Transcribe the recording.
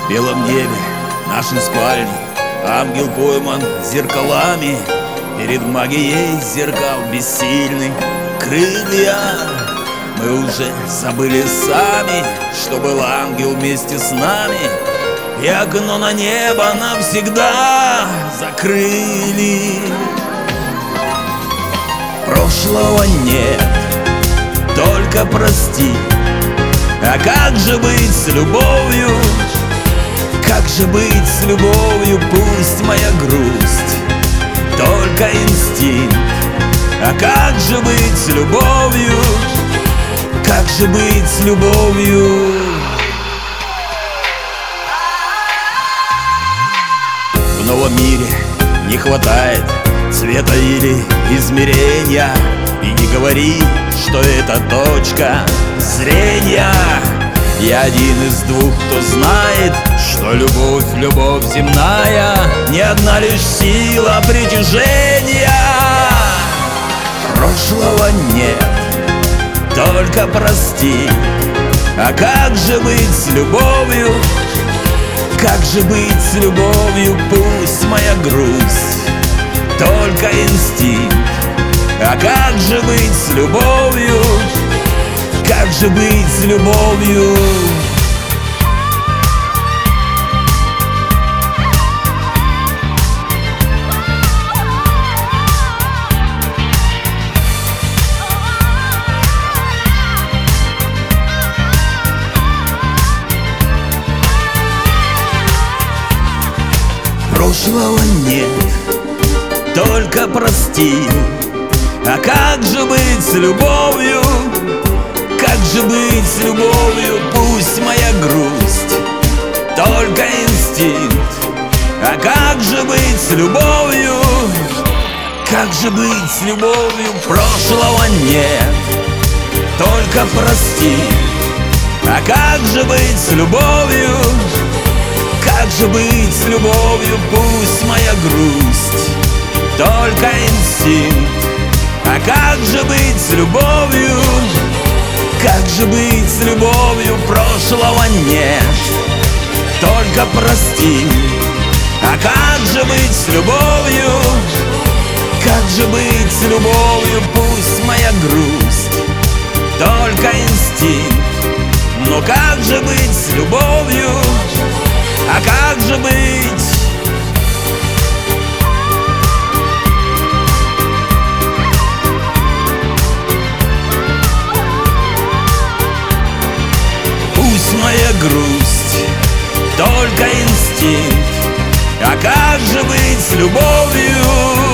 белом небе нашей спальни ангел пойман зеркалами. Перед магией зеркал бессильны крылья. Мы уже забыли сами, что был ангел вместе с нами, и окно на небо навсегда закрыли. Прошлого нет, только прости. А как же быть с любовью? Как же быть с любовью? Пусть моя грусть только инстинкт. А как же быть с любовью? Как же быть с любовью? В новом мире не хватает цвета или измерения. И не говори, что это точка зрения. Я один из двух, кто знает, что любовь, любовь земная, не одна лишь сила притяжения. Прошлого нет, только прости. А как же быть с любовью? Как же быть с любовью? Пусть моя грусть только инстинкт. А как же быть с любовью? Как же быть с любовью? Прошлого нет, только прости. А как же быть с любовью? Как же быть с любовью? Пусть моя грусть только инстинкт. А как же быть с любовью? Как же быть с любовью? Прошлого нет, только прости. А как же быть с любовью? Как же быть с любовью? Пусть моя грусть только инстинкт. А как же быть с любовью? Как же быть с любовью? Прошлого нет, только прости. А как же быть с любовью? Как же быть с любовью? Пусть моя грусть только инстинкт. Но как же быть с любовью? А как же быть? Пусть моя грусть только инстинкт. А как же быть с любовью?